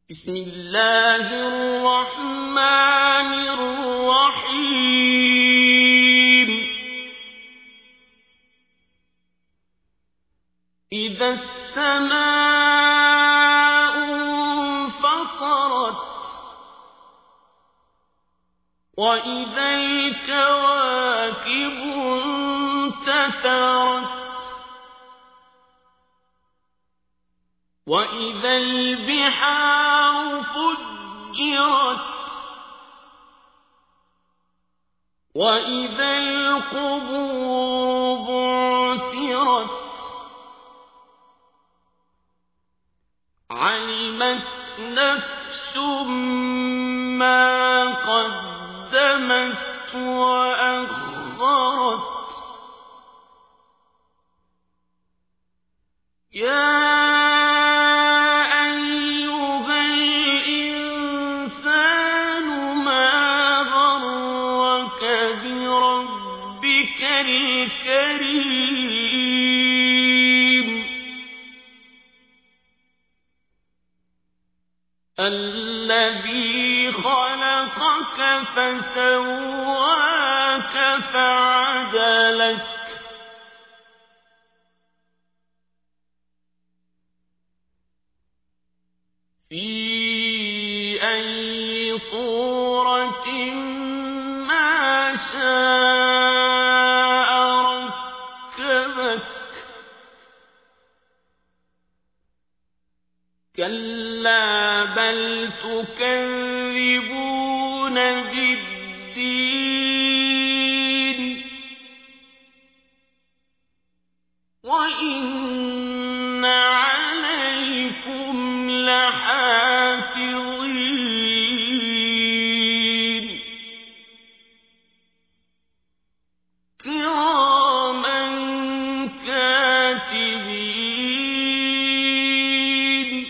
بسم الله الرحمن الرحيم إذا السماء انفطرت وإذا الكواكب انتثرت وإذا البحار فجرت وإذا القبور بعثرت علمت نفس ما قدمت وأخرت يا الكريم الذي خلقك فسواك فعدلك في أي صورة ما شاء كلا بل تكذبون بالدين وإن عليكم لحافظين كراما كاتبين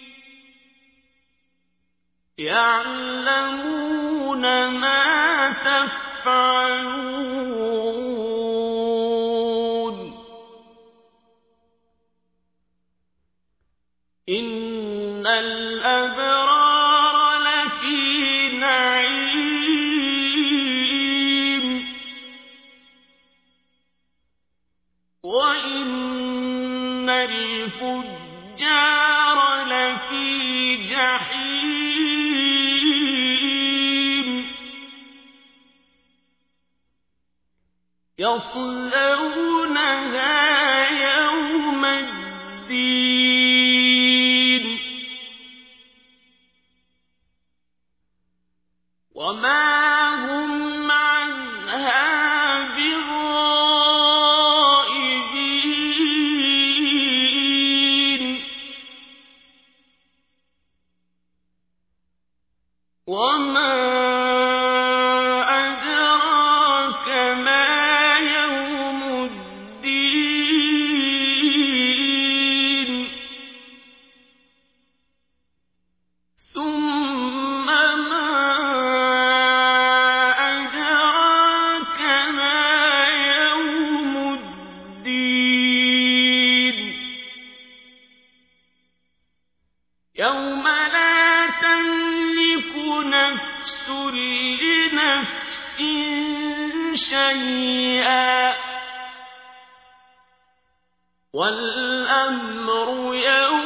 يعلمون ما تفعلون إن الأبرار لفي نعيم وإن الفجار لفي جحيم يصلونها يوم الدين وما هم عنها بغائبين وما أدراك ما يوم الدين ثم ما أدراك ما يوم الدين يوم لا تملك نفس لنفس شيئا والأمر يوم